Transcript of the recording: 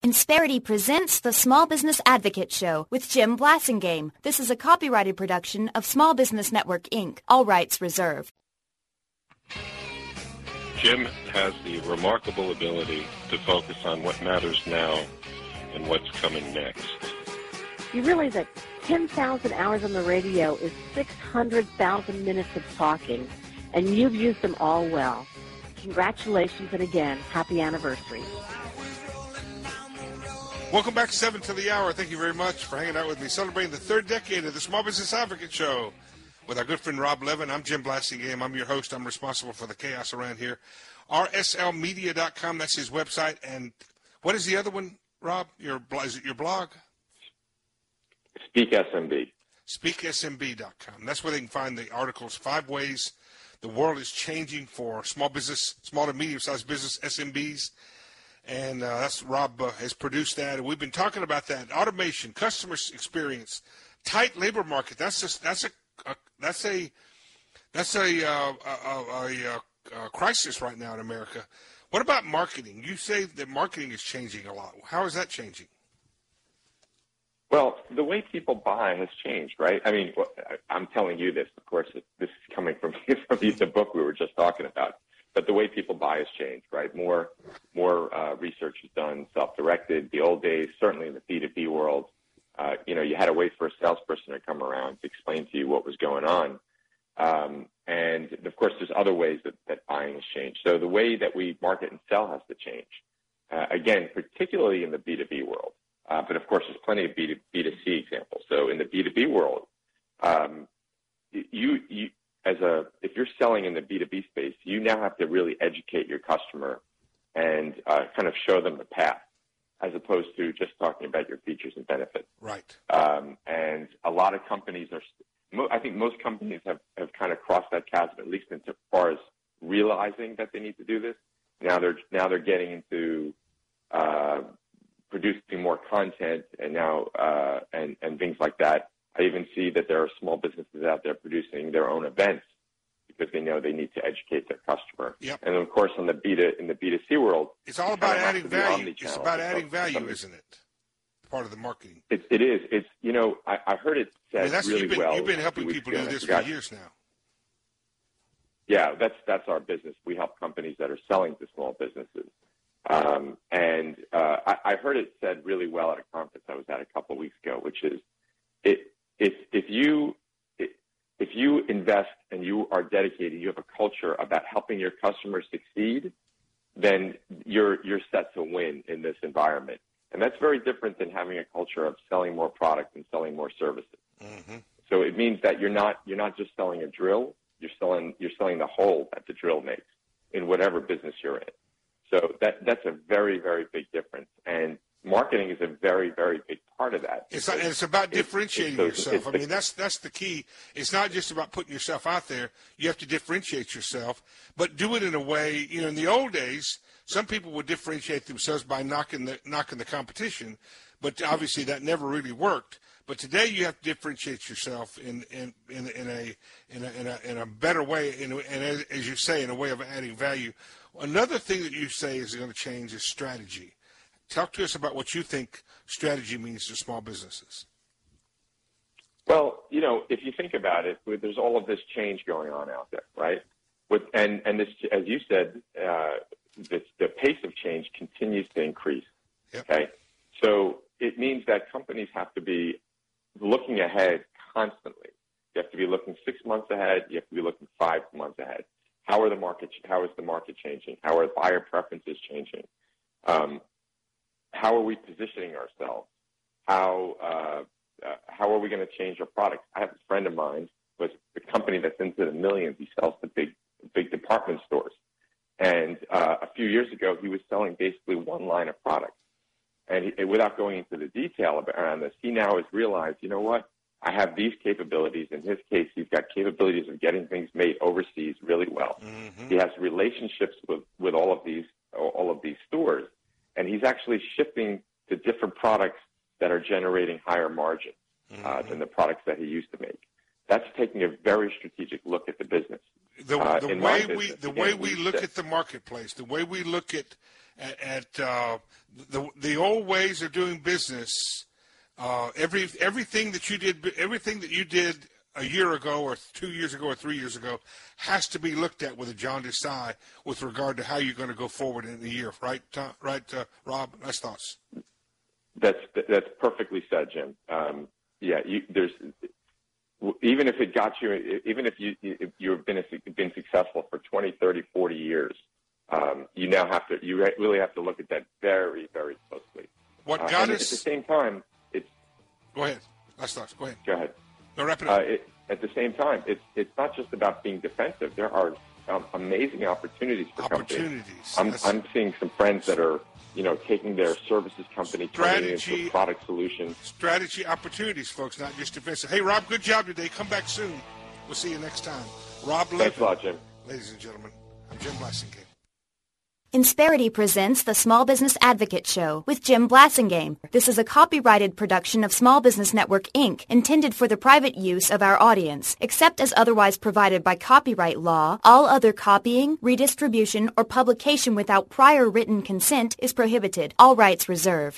Insperity presents the Small Business Advocate Show with Jim Blasingame. This is a copyrighted production of Small Business Network, Inc. All rights reserved. Jim has the remarkable ability to focus on what matters now and what's coming next. You realize that 10,000 hours on the radio is 600,000 minutes of talking, and you've used them all well. Congratulations, and again, happy anniversary. Welcome back to 7 to the hour. Thank you very much for hanging out with me, celebrating the third decade of the Small Business Advocate Show with our good friend Rob Levin. I'm Jim Blasingame. I'm your host. I'm responsible for the chaos around here. RSLmedia.com, that's his website. And what is the other one, Rob? Is it your blog? SpeakSMB. SpeakSMB.com. That's where they can find the articles, 5 ways the world is changing for small to medium-sized business, SMBs. And that's Rob has produced that, and we've been talking about that automation, customer experience, tight labor market. That's a crisis right now in America. What about marketing? You say that marketing is changing a lot. How is that changing? Well, the way people buy has changed, right? I mean, I'm telling you this. Of course, this is coming from the book we were just talking about. But the way people buy has changed, right? More research is done, self-directed. The old days, certainly in the B2B world, you had to wait for a salesperson to come around to explain to you what was going on. And, of course, there's other ways that buying has changed. So the way that we market and sell has to change. Again, particularly in the B2B world. But, of course, there's plenty of B2C examples. So in the B2B world, if you're selling in the B2B space, you now have to really educate your customer and kind of show them the path, as opposed to just talking about your features and benefits. Right. And a lot of companies I think most companies have kind of crossed that chasm, at least as far as realizing that they need to do this. Now they're getting into producing more content and and things like that. I even see that there are small businesses out there producing their own events because they know they need to educate their customer. Yep. And of course, in the B2C world, it's all about adding value. It's about adding value, isn't it? Part of the marketing. It is. It's I heard it said really well. You've been helping people do this for years now. Yeah, that's our business. We help companies that are selling to small businesses. And I heard it said really well at a conference I was at a couple of weeks ago, which is if you invest and you are dedicated, you have a culture about helping your customers succeed, then you're set to win in this environment. And that's very different than having a culture of selling more product and selling more services. Mm-hmm. So it means that you're not just selling a drill, you're selling the hole that the drill makes in whatever business you're in. So that's a very, very big difference. And marketing is a very, very big part of that. It's about differentiating yourself. I mean, that's the key. It's not just about putting yourself out there. You have to differentiate yourself, but do it in a way, in the old days, some people would differentiate themselves by knocking the competition, but obviously that never really worked. But today you have to differentiate yourself in a better way, and as you say, in a way of adding value. Another thing that you say is going to change is strategy. Talk to us about what you think strategy means to small businesses. Well, if you think about it, there's all of this change going on out there, right? And this, as you said, the pace of change continues to increase. Yep. Okay, so it means that companies have to be looking ahead constantly. You have to be looking 6 months ahead. You have to be looking 5 months ahead. How is the market changing? How are buyer preferences changing? How are we positioning ourselves? How are we going to change our products? I have a friend of mine with a company that's into the millions. He sells to big department stores. And a few years ago, he was selling basically one line of products. And without going into the detail around this, he now has realized, you know what? I have these capabilities. In his case, he's got capabilities of getting things made overseas really well. Mm-hmm. He has relationships with all of these stores. And he's actually shifting to different products that are generating higher margins than the products that he used to make. That's taking a very strategic look at the business. The way we look at the marketplace, the way we look at at the old ways of doing business. Everything that you did a year ago or 2 years ago or 3 years ago has to be looked at with a jaundiced eye with regard to how you're going to go forward in a year. Right, Rob? Nice thoughts. That's perfectly said, Jim. Even if it got you, even if you've been successful for 20, 30, 40 years, you really have to look at that very, very closely. What got us at the same time, Go ahead. Last thoughts. Go ahead. Go ahead. No, wrap it up. At the same time, it's not just about being defensive. There are amazing opportunities for companies. I'm seeing some friends that are, taking their services company, turning it into a product solution. Strategy opportunities, folks, not just defensive. Hey, Rob, good job today. Come back soon. We'll see you next time. Rob Levin. Thanks a lot, Jim. Ladies and gentlemen, I'm Jim Blasingame. Insperity presents the Small Business Advocate Show with Jim Blasingame. This is a copyrighted production of Small Business Network, Inc., intended for the private use of our audience. Except as otherwise provided by copyright law, all other copying, redistribution, or publication without prior written consent is prohibited. All rights reserved.